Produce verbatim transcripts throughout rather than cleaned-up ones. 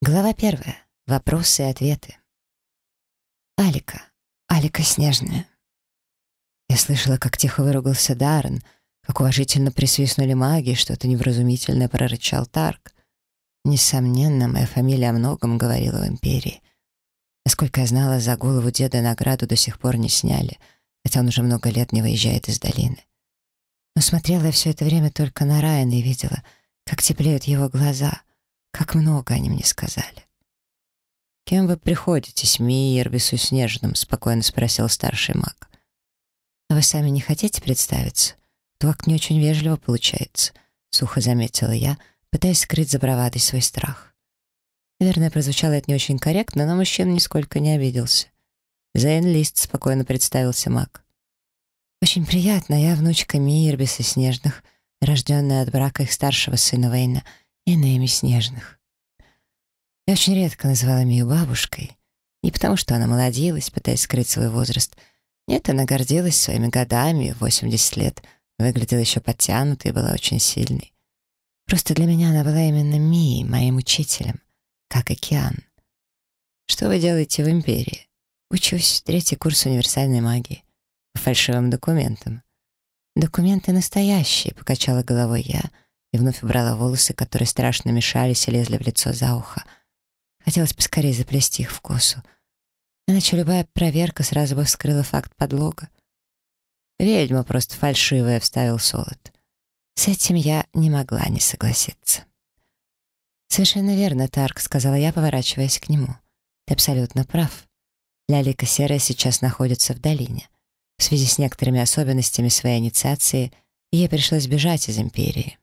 Глава первая. Вопросы и ответы. Алика. Алика Снежная. Я слышала, как тихо выругался Даррен, как уважительно присвистнули маги, что-то невразумительное прорычал Тарк. Несомненно, моя фамилия о многом говорила в Империи. Насколько я знала, за голову деда награду до сих пор не сняли, хотя он уже много лет не выезжает из долины. Но смотрела я все это время только на Райана и видела, как теплеют его глаза, как много они мне сказали. «Кем вы приходитесь, Миербису Снежным?» — спокойно спросил старший маг. «А вы сами не хотите представиться? Так не очень вежливо получается», — сухо заметила я, пытаясь скрыть за бравадой свой страх. Наверное, прозвучало это не очень корректно, но мужчина нисколько не обиделся. «Зейн Лист», — спокойно представился маг. «Очень приятно, я внучка Миербиса Снежных, рожденная от брака их старшего сына Вейна и Нейми Снежных». Я очень редко называла Мию бабушкой. Не потому, что она молодилась, пытаясь скрыть свой возраст. Нет, она гордилась своими годами, восемьдесят лет, выглядела еще подтянутой и была очень сильной. Просто для меня она была именно Мией, моим учителем, как океан. «Что вы делаете в Империи?» «Учусь, третий курс универсальной магии. По фальшивым документам». «Документы настоящие», — покачала головой я и вновь убрала волосы, которые страшно мешались и лезли в лицо за ухо. Хотелось поскорее заплести их в косу. Иначе любая проверка сразу бы вскрыла факт подлога. «Ведьма просто фальшивая», — вставил Солод. С этим я не могла не согласиться. «Совершенно верно, Тарк», — сказала я, поворачиваясь к нему. «Ты абсолютно прав. Лялика Серая сейчас находится в долине. В связи с некоторыми особенностями своей инициации ей пришлось бежать из Империи».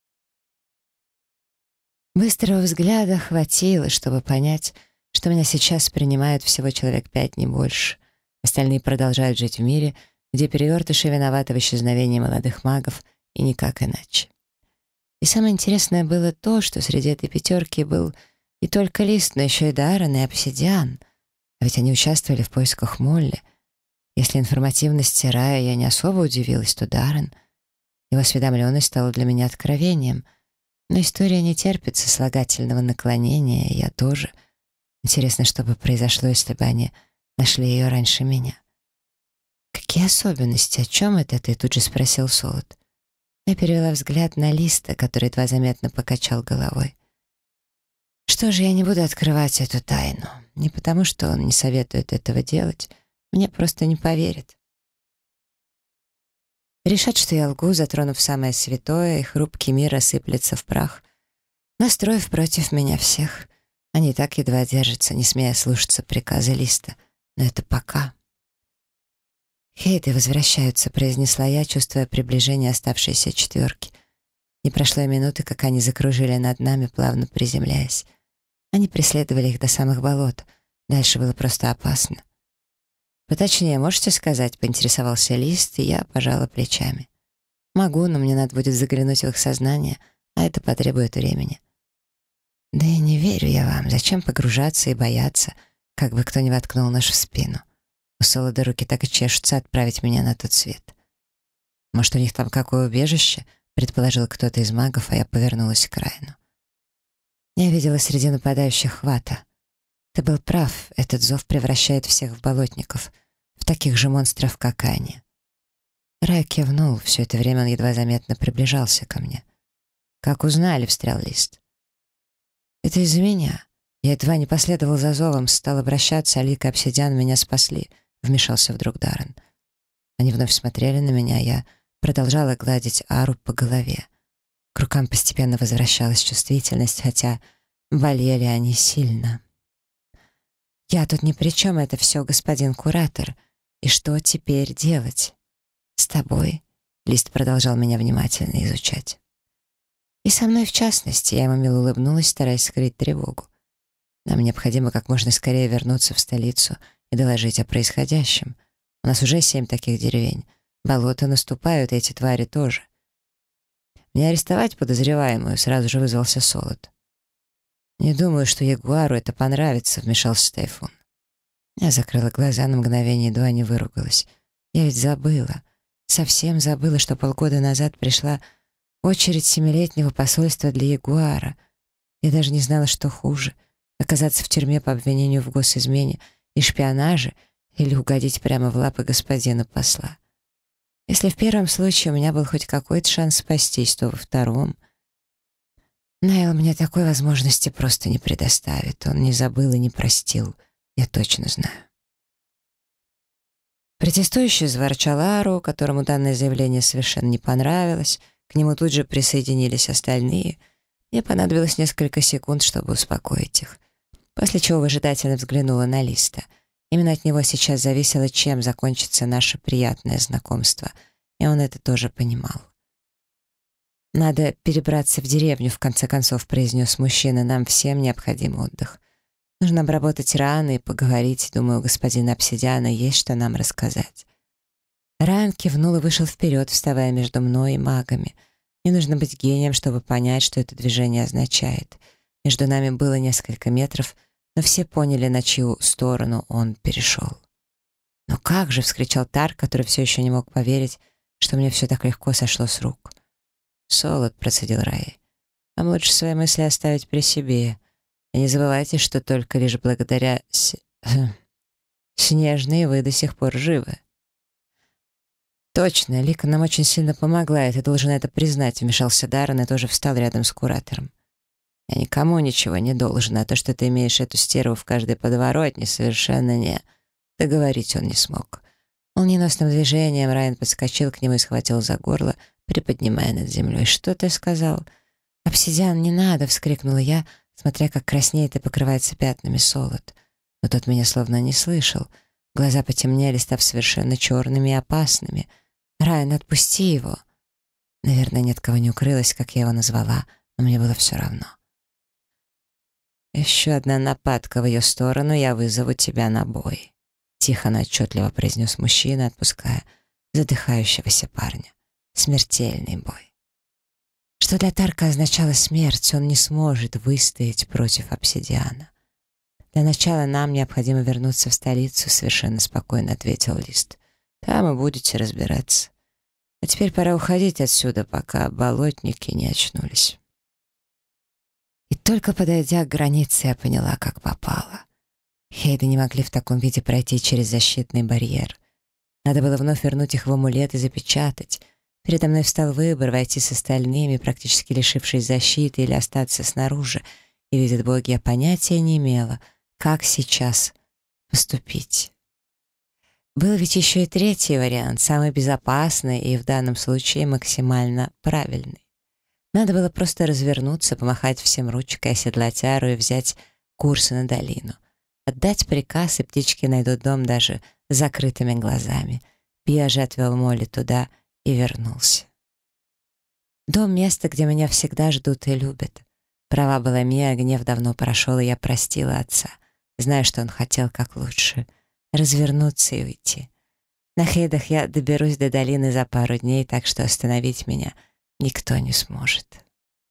Быстрого взгляда хватило, чтобы понять, что меня сейчас принимают всего человек пять, не больше. Остальные продолжают жить в мире, где перевертыши виноваты в исчезновении молодых магов, и никак иначе. И самое интересное было то, что среди этой пятерки был не только Лист, но еще и Даррен, и Обсидиан. А ведь они участвовали в поисках Молли. Если информативности Рая я не особо удивилась, то Даррен. Его осведомленность стала для меня откровением. Но история не терпит сослагательного наклонения, и я тоже. Интересно, что бы произошло, если бы они нашли ее раньше меня. «Какие особенности? О чем это ты?» — тут же спросил Солод. Я перевела взгляд на Листа, который едва заметно покачал головой. Что же, я не буду открывать эту тайну. Не потому, что он не советует этого делать. Мне просто не поверят. Решат, что я лгу, затронув самое святое, и хрупкий мир рассыплется в прах, настроив против меня всех. Они и так едва держатся, не смея слушаться приказа Листа. Но это пока. «Хейты возвращаются», — произнесла я, чувствуя приближение оставшейся четверки. Не прошло и минуты, как они закружили над нами, плавно приземляясь. Они преследовали их до самых болот. Дальше было просто опасно. «Поточнее можете сказать?» — поинтересовался Лист, и я пожала плечами. «Могу, но мне надо будет заглянуть в их сознание, а это потребует времени». «Да и не верю я вам. Зачем погружаться и бояться, как бы кто ни воткнул нож в спину? У Солода руки так и чешутся отправить меня на тот свет». «Может, у них там какое убежище?» — предположил кто-то из магов, а я повернулась к Райану. Я видела среди нападающих Хвата. Ты был прав, этот зов превращает всех в болотников, в таких же монстров, как и они. Рай кивнул, все это время он едва заметно приближался ко мне. «Как узнали?» — встрял Лист. «Это из-за меня. Я едва не последовал за зовом, стал обращаться, а Лика и Обсидиан меня спасли», — вмешался вдруг Даррен. Они вновь смотрели на меня, я продолжала гладить Ару по голове. К рукам постепенно возвращалась чувствительность, хотя болели они сильно. «Я тут ни при чем, это все господин куратор. И что теперь делать?» «С тобой?» — Лист продолжал меня внимательно изучать. «И со мной в частности», — я ему мило улыбнулась, стараясь скрыть тревогу. «Нам необходимо как можно скорее вернуться в столицу и доложить о происходящем. У нас уже семь таких деревень. Болота наступают, и эти твари тоже». «Мне арестовать подозреваемую?» — сразу же вызвался Солод. «Не думаю, что Ягуару это понравится», — вмешался Тайфун. Я закрыла глаза на мгновение, едва не выругалась. Я ведь забыла, совсем забыла, что полгода назад пришла очередь семилетнего посольства для Ягуара. Я даже не знала, что хуже — Оказаться в тюрьме по обвинению в госизмене и шпионаже или угодить прямо в лапы господина посла. Если в первом случае у меня был хоть какой-то шанс спастись, то во втором... Найл мне такой возможности просто не предоставит. Он не забыл и не простил, я точно знаю. Протестующий заворчал Ару, которому данное заявление совершенно не понравилось. К нему тут же присоединились остальные. Мне понадобилось несколько секунд, чтобы успокоить их. После чего выжидательно взглянула на Листа. Именно от него сейчас зависело, чем закончится наше приятное знакомство, и он это тоже понимал. «Надо перебраться в деревню», — в конце концов произнес мужчина. «Нам всем необходим отдых. Нужно обработать раны и поговорить. Думаю, у господина Обсидиана есть что нам рассказать». Райан кивнул и вышел вперед, вставая между мной и магами. Не нужно быть гением, чтобы понять, что это движение означает. Между нами было несколько метров, но все поняли, на чью сторону он перешел. «Но как же!» — вскричал Тарк, который все еще не мог поверить, что мне все так легко сошло с рук. «Солод», — процедил Рай. «Вам лучше свои мысли оставить при себе. И не забывайте, что только лишь благодаря с... Снежной вы до сих пор живы». «Точно, Лика нам очень сильно помогла, и ты должен это признать», — вмешался Даррен и тоже встал рядом с куратором. «Я никому ничего не должен, а то, что ты имеешь эту стерву в каждой подворотне, совершенно не...» Договорить он не смог. Молниеносным движением Райан подскочил к нему и схватил за горло, приподнимая над землей. «Что ты сказал?» «Обсидиан, не надо!» — вскрикнула я, смотря как краснеет и покрывается пятнами Солод. Но тот меня словно не слышал. Глаза потемнели, став совершенно черными и опасными. «Райан, отпусти его!» Наверное, ни от кого не укрылась, как я его назвала, но мне было все равно. «Еще одна нападка в ее сторону, я вызову тебя на бой», — тихо, но отчетливо произнес мужчина, отпуская задыхающегося парня. Смертельный бой. Что для Тарка означало смерть, он не сможет выстоять против Обсидиана. «Для начала нам необходимо вернуться в столицу», — совершенно спокойно ответил Лист. «Там и будете разбираться. А теперь пора уходить отсюда, пока болотники не очнулись». И только подойдя к границе, я поняла, как попало. Хейды не могли в таком виде пройти через защитный барьер. Надо было вновь вернуть их в амулет и запечатать. Передо мной встал выбор — войти с остальными, практически лишившись защиты, или остаться снаружи. И, видят боги, я понятия не имела, как сейчас поступить. Был ведь еще и третий вариант, самый безопасный и в данном случае максимально правильный. Надо было просто развернуться, помахать всем ручкой, оседлать Ару и взять курс на долину. Отдать приказ, и птички найдут дом даже с закрытыми глазами. Пиа же отвел Молли туда и вернулся. Дом — место, где меня всегда ждут и любят. Права была Мия, гнев давно прошел, и я простила отца. Знаю, что он хотел как лучше. Развернуться и уйти. На Хейдах я доберусь до долины за пару дней, так что остановить меня никто не сможет.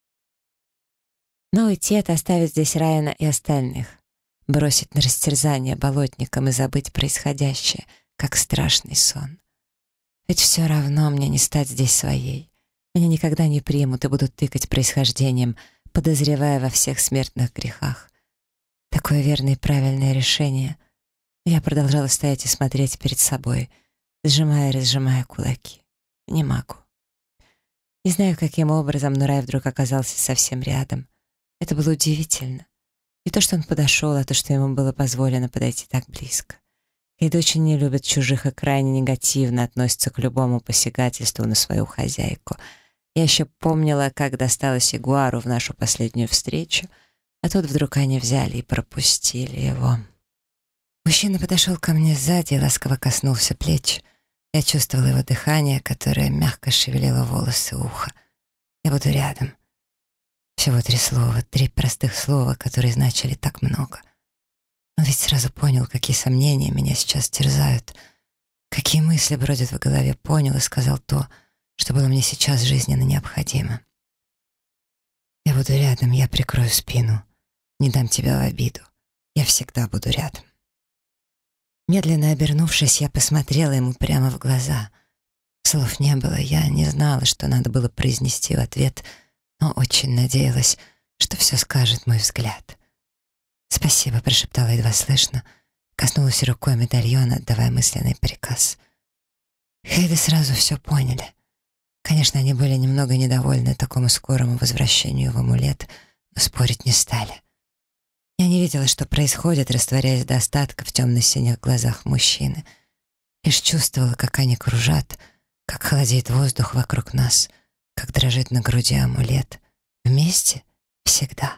Но уйти — это оставить здесь Райана и остальных. Бросить на растерзание болотникам и забыть происходящее, как страшный сон. Ведь все равно мне не стать здесь своей. Меня никогда не примут и будут тыкать происхождением, подозревая во всех смертных грехах. Такое верное и правильное решение. Я продолжала стоять и смотреть перед собой, сжимая и разжимая кулаки. Не могу. Не знаю, каким образом, но Рай вдруг оказался совсем рядом. Это было удивительно. Не то, что он подошел, а то, что ему было позволено подойти так близко. Кейд очень не любит чужих и крайне негативно относится к любому посягательству на свою хозяйку. Я еще помнила, как досталось Ягуару в нашу последнюю встречу, а тут вдруг они взяли и пропустили его. Мужчина подошел ко мне сзади и ласково коснулся плеч. Я чувствовала его дыхание, которое мягко шевелило волосы уха. Я буду рядом. Всего три слова, три простых слова, которые значили так много. Он ведь сразу понял, какие сомнения меня сейчас терзают, какие мысли бродят в голове, понял и сказал то, что было мне сейчас жизненно необходимо. Я буду рядом, я прикрою спину, не дам тебя в обиду, я всегда буду рядом. Медленно обернувшись, я посмотрела ему прямо в глаза. Слов не было, я не знала, что надо было произнести в ответ, но очень надеялась, что все скажет мой взгляд. «Спасибо», — прошептала едва слышно, коснулась рукой медальона, отдавая мысленный приказ. Хейды сразу все поняли. Конечно, они были немного недовольны такому скорому возвращению в амулет, но спорить не стали. Я не видела, что происходит, растворяясь до остатка в темно-синих глазах мужчины. Лишь чувствовала, как они кружат, как холодеет воздух вокруг нас, как дрожит на груди амулет. Вместе всегда.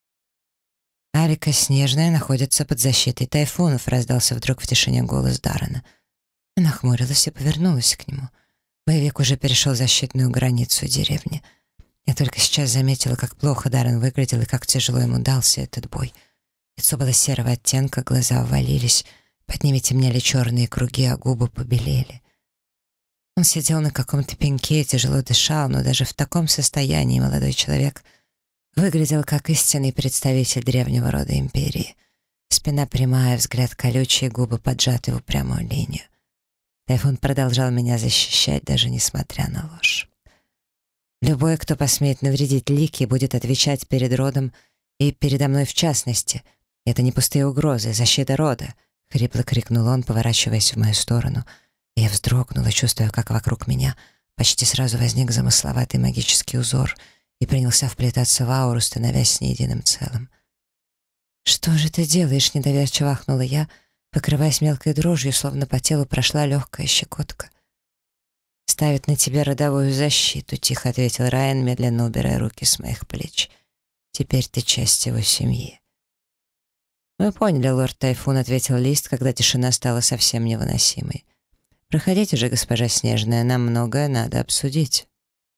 «Арика Снежная находится под защитой тайфунов», — раздался вдруг в тишине голос Даррена. Я нахмурилась и повернулась к нему. Боевик уже перешел защитную границу деревни. Я только сейчас заметила, как плохо Даррен выглядел и как тяжело ему дался этот бой. Лицо было серого оттенка, глаза ввалились, под ними темнели черные круги, а губы побелели. Он сидел на каком-то пеньке и тяжело дышал, но даже в таком состоянии молодой человек выглядел как истинный представитель древнего рода империи. Спина прямая, взгляд колючий, губы поджаты в упрямую линию. Тайфун продолжал меня защищать, даже несмотря на ложь. Любой, кто посмеет навредить Лике, будет отвечать перед родом и передо мной в частности. Это не пустые угрозы, защита рода, — хрипло крикнул он, поворачиваясь в мою сторону. Я вздрогнула, чувствуя, как вокруг меня почти сразу возник замысловатый магический узор и принялся вплетаться в ауру, становясь с ней единым целым. «Что же ты делаешь?» — недоверчиво ахнула я, покрываясь мелкой дрожью, словно по телу прошла легкая щекотка. «Ставит на тебе родовую защиту», — тихо ответил Райан, медленно убирая руки с моих плеч. «Теперь ты часть его семьи». «Мы поняли, лорд Тайфун», — ответил Лист, когда тишина стала совсем невыносимой. «Проходите же, госпожа Снежная, нам многое надо обсудить».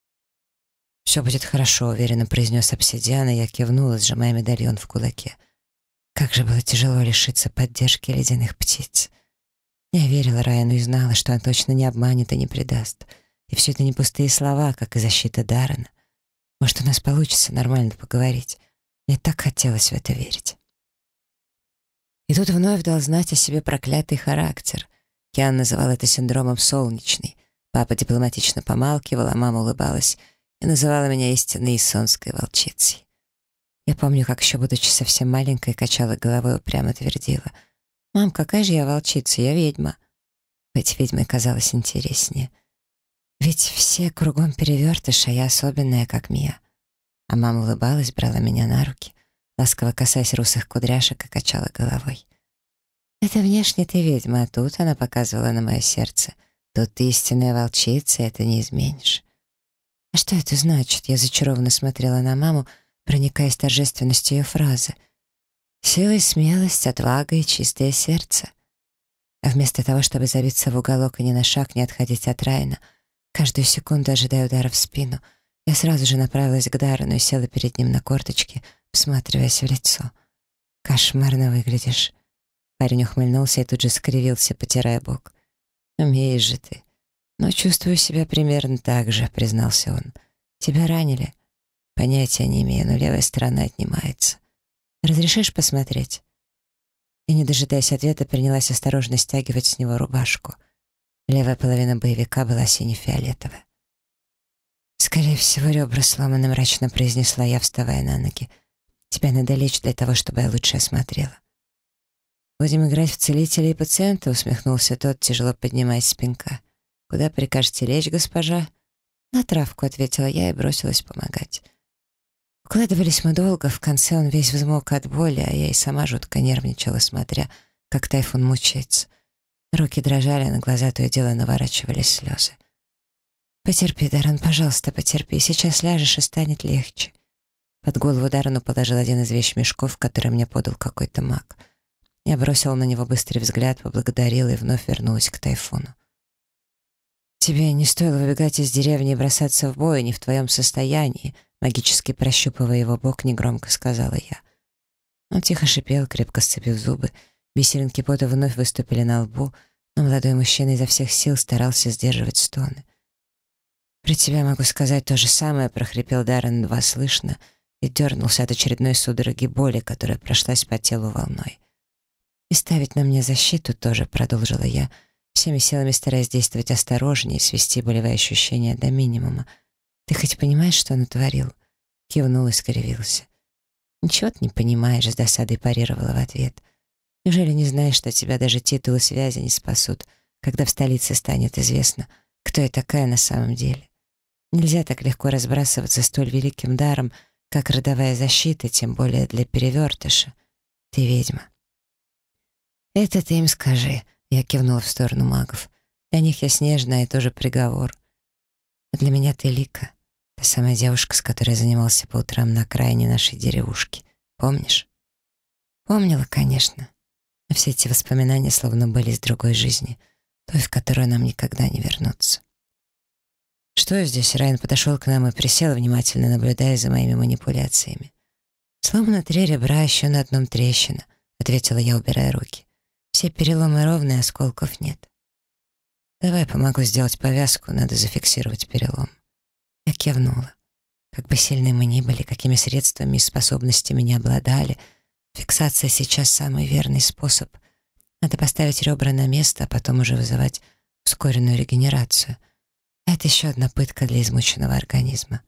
«Все будет хорошо», — уверенно произнес обсидиан, и я кивнула, сжимая медальон в кулаке. Как же было тяжело лишиться поддержки ледяных птиц. Я верила Райану и знала, что он точно не обманет и не предаст. И все это не пустые слова, как и защита Даррена. Может, у нас получится нормально поговорить. Мне так хотелось в это верить. И тут вновь дал знать о себе проклятый характер. Киан называл это синдромом солнечный. Папа дипломатично помалкивал, а мама улыбалась и называла меня истинной исонской волчицей. Я помню, как еще будучи совсем маленькой, качала головой и упрямо твердила: «Мам, какая же я волчица, я ведьма». Быть ведьмой казалось интереснее. Ведь все кругом перевертыши, а я особенная, как Мия. А мама улыбалась, брала меня на руки, ласково касаясь русых кудряшек, и качала головой. «Это внешне ты ведьма, а тут», — она показывала на мое сердце, «тут ты истинная волчица, и это не изменишь». «А что это значит?» — я зачарованно смотрела на маму, проникаясь торжественностью ее фразы. «Сила и смелость, отвага и чистое сердце». А вместо того, чтобы забиться в уголок и ни на шаг не отходить от Райана, каждую секунду ожидая удара в спину, я сразу же направилась к Даррену и села перед ним на корточки, всматриваясь в лицо. «Кошмарно выглядишь». Парень ухмыльнулся и тут же скривился, потирая бок. «Умеешь же ты. Но чувствую себя примерно так же», — признался он. «Тебя ранили?» «Понятия не имею, но левая сторона отнимается. Разрешишь посмотреть?» И, не дожидаясь ответа, принялась осторожно стягивать с него рубашку. Левая половина боевика была сине-фиолетовая. «Скорее всего, ребра сломаны», — мрачно произнесла я, вставая на ноги. «Тебя надо лечь для того, чтобы я лучше осмотрела». «Будем играть в целителя и пациента», — усмехнулся тот, тяжело поднимаясь с пенька. «Куда прикажете лечь, госпожа?» «На травку», — ответила я и бросилась помогать. Укладывались мы долго, в конце он весь взмок от боли, а я и сама жутко нервничала, смотря, как Тайфун мучается. Руки дрожали, а на глаза то и дело наворачивались слезы. «Потерпи, Даррен, пожалуйста, потерпи, сейчас ляжешь и станет легче». Под голову Даррену положил один из вещмешков, который мне подал какой-то маг. Я бросила на него быстрый взгляд, поблагодарила и вновь вернулась к Тайфуну. «Тебе не стоило выбегать из деревни и бросаться в бой, не в твоем состоянии», магически прощупывая его бок, негромко сказала я. Он тихо шипел, крепко сцепив зубы. Бисеринки пота вновь выступили на лбу, но молодой мужчина изо всех сил старался сдерживать стоны. «Про тебя могу сказать то же самое», — прохрипел Даррен едва слышно и дернулся от очередной судороги боли, которая прошлась по телу волной. «И ставить на мне защиту тоже», — продолжила я, всеми силами стараясь действовать осторожнее и свести болевые ощущения до минимума. «Ты хоть понимаешь, что он натворил?» Кивнул и скривился. «Ничего ты не понимаешь», — с досадой парировала в ответ. «Неужели не знаешь, что тебя даже титулы связи не спасут, когда в столице станет известно, кто я такая на самом деле? Нельзя так легко разбрасываться столь великим даром, как родовая защита, тем более для перевертыша. Ты ведьма». «Это ты им скажи», — я кивнула в сторону магов. «Для них я снежная и тоже приговор. А для меня ты Лика, та самая девушка, с которой я занимался по утрам на окраине нашей деревушки. Помнишь?» Помнила, конечно. Но все эти воспоминания словно были из другой жизни, той, в которую нам никогда не вернуться. «Что здесь?» — Райан подошел к нам и присел, внимательно наблюдая за моими манипуляциями. «Сломано три ребра, еще на одном трещина», — ответила я, убирая руки. «Все переломы ровные, осколков нет». «Давай помогу сделать повязку, надо зафиксировать перелом». Я кивнула. Как бы сильны мы ни были, какими средствами и способностями не обладали, фиксация сейчас самый верный способ. Надо поставить ребра на место, а потом уже вызывать ускоренную регенерацию. А это еще одна пытка для измученного организма.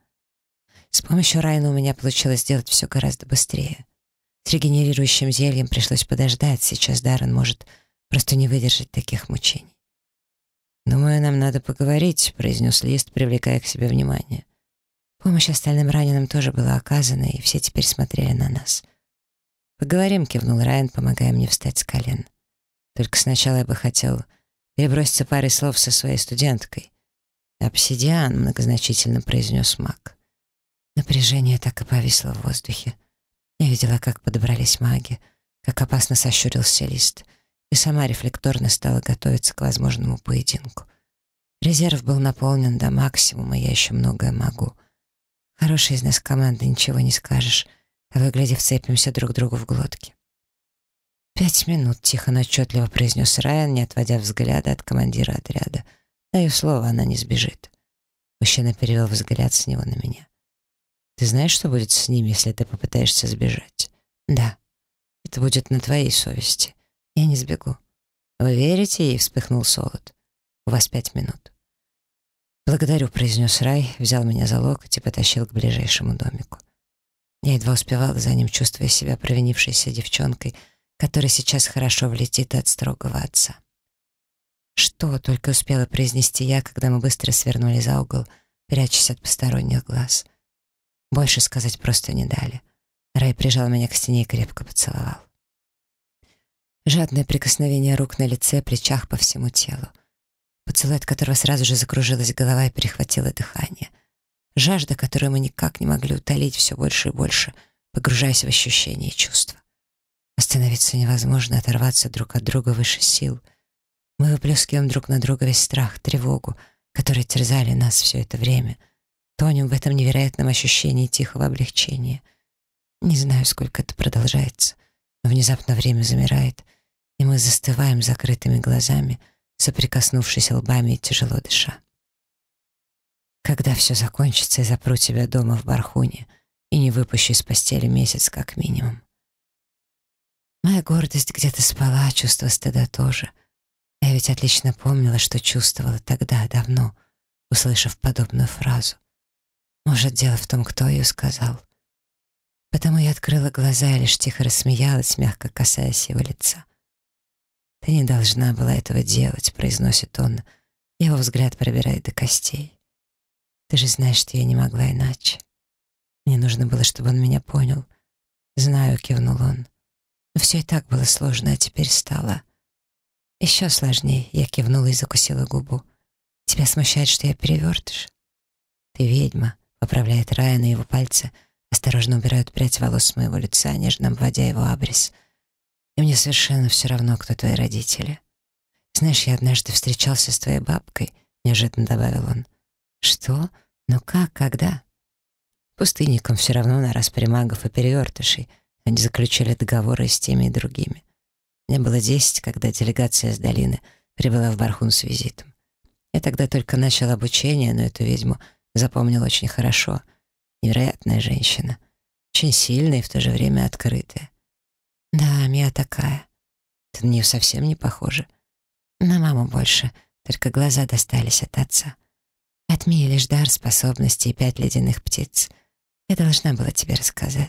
С помощью Райана у меня получилось сделать все гораздо быстрее. С регенерирующим зельем пришлось подождать, сейчас Даррен может просто не выдержать таких мучений. «Думаю, нам надо поговорить», — произнес Лист, привлекая к себе внимание. Помощь остальным раненым тоже была оказана, и все теперь смотрели на нас. «Поговорим», — кивнул Райан, помогая мне встать с колен. «Только сначала я бы хотел переброситься парой слов со своей студенткой». «Обсидиан», — многозначительно произнес маг. Напряжение так и повисло в воздухе. Я видела, как подобрались маги, как опасно сощурился Лист, и сама рефлекторно стала готовиться к возможному поединку. Резерв был наполнен до максимума, я еще многое могу. Хорошая из нас команда, ничего не скажешь, а выглядев, вцепимся друг другу в глотки. «Пять минут», — тихо, но отчетливо произнес Райан, не отводя взгляда от командира отряда. «Даю слово, она не сбежит». Мужчина перевел взгляд с него на меня. «Ты знаешь, что будет с ним, если ты попытаешься сбежать?» «Да. Это будет на твоей совести. Я не сбегу». «Вы верите ей?» — вспыхнул Солод. «У вас пять минут». «Благодарю», — произнес Рай, взял меня за локоть и потащил к ближайшему домику. Я едва успевала за ним, чувствуя себя провинившейся девчонкой, которая сейчас хорошо влетит от строгого отца. «Что?» — только успела произнести я, когда мы быстро свернули за угол, прячась от посторонних глаз. Больше сказать просто не дали. Рай прижал меня к стене и крепко поцеловал. Жадное прикосновение рук на лице, плечах, по всему телу. Поцелуй, от которого сразу же закружилась голова и перехватило дыхание. Жажда, которую мы никак не могли утолить, все больше и больше, погружаясь в ощущения и чувства. Остановиться невозможно, оторваться друг от друга выше сил. Мы выплескиваем друг на друга весь страх, тревогу, которые терзали нас все это время. Тонем в этом невероятном ощущении тихого облегчения. Не знаю, сколько это продолжается, но внезапно время замирает, и мы застываем закрытыми глазами, соприкоснувшись лбами и тяжело дыша. Когда все закончится, я запру тебя дома в Бархуне и не выпущу из постели месяц как минимум. Моя гордость где-то спала, а чувство стыда тоже. Я ведь отлично помнила, что чувствовала тогда, давно, услышав подобную фразу. Может, дело в том, кто ее сказал. Потому я открыла глаза и лишь тихо рассмеялась, мягко касаясь его лица. «Ты не должна была этого делать», — произносит он. Его взгляд пробирает до костей. «Ты же знаешь, что я не могла иначе. Мне нужно было, чтобы он меня понял». «Знаю», — кивнул он. «Но все и так было сложно, а теперь стало еще сложнее». Я кивнула и закусила губу. «Тебя смущает, что я перевертыш?» «Ты ведьма», — поправляет Райан, и его пальцы осторожно убирают прядь волос с моего лица, нежно обводя его абрис. «И мне совершенно все равно, кто твои родители. Знаешь, я однажды встречался с твоей бабкой», — неожиданно добавил он. «Что? Ну как? Когда?» «Пустынникам все равно на распри магов и перевертышей. Они заключили договоры с теми и другими. Мне было десять, когда делегация с долины прибыла в Бархун с визитом. Я тогда только начал обучение, но эту ведьму запомнил очень хорошо. Невероятная женщина. Очень сильная и в то же время открытая. Да, Мия такая. Ты на нее совсем не похожа. На маму больше, только глаза достались от отца. От Мии лишь дар, способности и пять ледяных птиц. Я должна была тебе рассказать.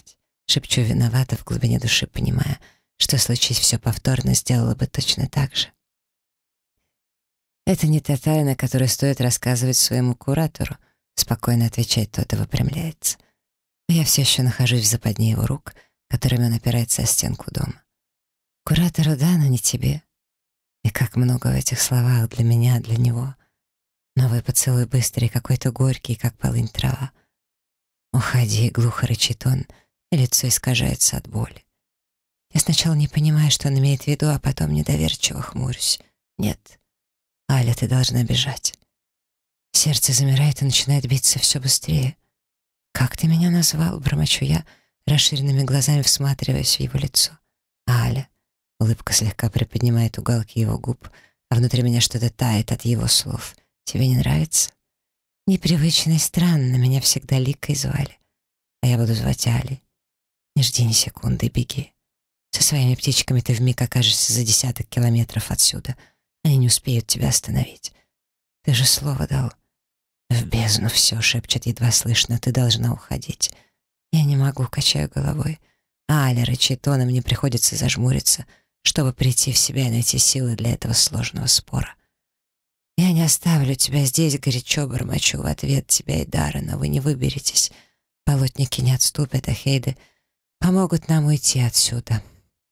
Шепчу виновата в глубине души, понимая, что случись все повторно, сделала бы точно так же. «Это не та тайна, которую стоит рассказывать своему куратору», спокойно отвечает тот и выпрямляется. Но я все еще нахожусь в западне его рук, которыми он опирается о стенку дома. «Куратору да, но не тебе». И как много в этих словах для меня, для него. Новый поцелуй быстрый, какой-то горький, как полынь трава. «Уходи», — глухо рычит он, и лицо искажается от боли. Я сначала не понимаю, что он имеет в виду, а потом недоверчиво хмурюсь. «Нет, Аля, ты должна бежать». Сердце замирает и начинает биться все быстрее. «Как ты меня назвал?» — бормочу я, расширенными глазами всматриваясь в его лицо. «Аля». Улыбка слегка приподнимает уголки его губ, а внутри меня что-то тает от его слов. «Тебе не нравится?» Непривычно и странно, меня всегда Ликой звали. А я буду звать Алей. Не жди ни секунды, беги. Со своими птичками ты вмиг окажешься за десяток километров отсюда. Они не успеют тебя остановить. Ты же слово дал. В бездну все, шепчет едва слышно, ты должна уходить. Я не могу, качаю головой. Аля рычит он, и мне приходится зажмуриться, чтобы прийти в себя и найти силы для этого сложного спора. «Я не оставлю тебя здесь», — горячо бормочу в ответ тебя и Даррена. «Вы не выберетесь. Болотники не отступят, а Хейды помогут нам уйти отсюда».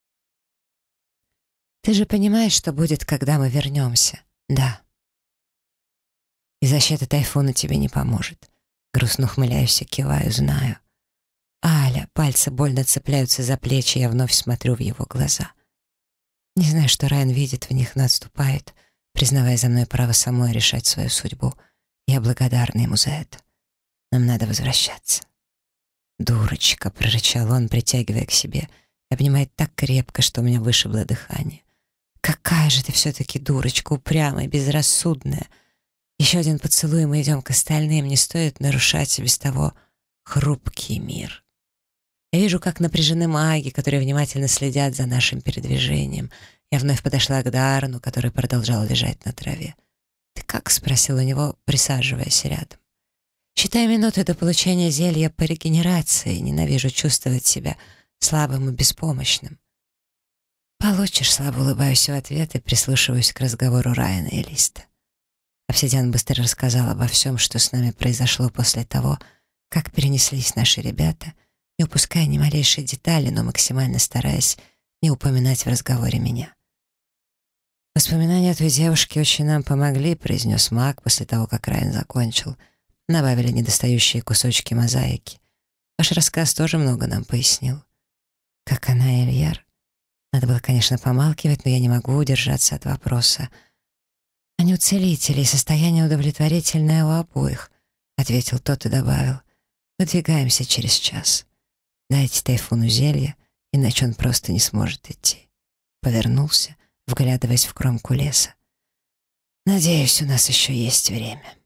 «Ты же понимаешь, что будет, когда мы вернемся?» «Да». «И защита тайфуна тебе не поможет». Грустно ухмыляюсь и киваю, знаю. «Аля», пальцы больно цепляются за плечи, я вновь смотрю в его глаза. Не знаю, что Райан видит в них, но отступает, признавая за мной право самой решать свою судьбу. Я благодарна ему за это. Нам надо возвращаться. «Дурочка», — прорычал он, притягивая к себе, и обнимает так крепко, что у меня вышибло дыхание. «Какая же ты все-таки дурочка, упрямая, безрассудная! Еще один поцелуй, и мы идем к остальным, не стоит нарушать без того хрупкий мир». Я вижу, как напряжены маги, которые внимательно следят за нашим передвижением. Я вновь подошла к Даррену, который продолжал лежать на траве. «Ты как?» — спросил у него, присаживаясь рядом. «Считаю минуты до получения зелья по регенерации. Ненавижу чувствовать себя слабым и беспомощным». «Получишь», — слабо улыбаюсь в ответ и прислушиваюсь к разговору Райана и Листа. Обсидиан быстро рассказал обо всем, что с нами произошло после того, как перенеслись наши ребята, не упуская ни малейшей детали, но максимально стараясь не упоминать в разговоре меня. «Воспоминания о той девушке очень нам помогли», — произнес маг после того, как Райан закончил. «Добавили недостающие кусочки мозаики. Ваш рассказ тоже много нам пояснил». «Как она и Эльяр?» Надо было, конечно, помалкивать, но я не могу удержаться от вопроса. «Они у целителей, состояние удовлетворительное у обоих», — ответил тот и добавил. «Выдвигаемся через час. Дайте тайфуну зелье, иначе он просто не сможет идти». Повернулся, вглядываясь в кромку леса. «Надеюсь, у нас еще есть время».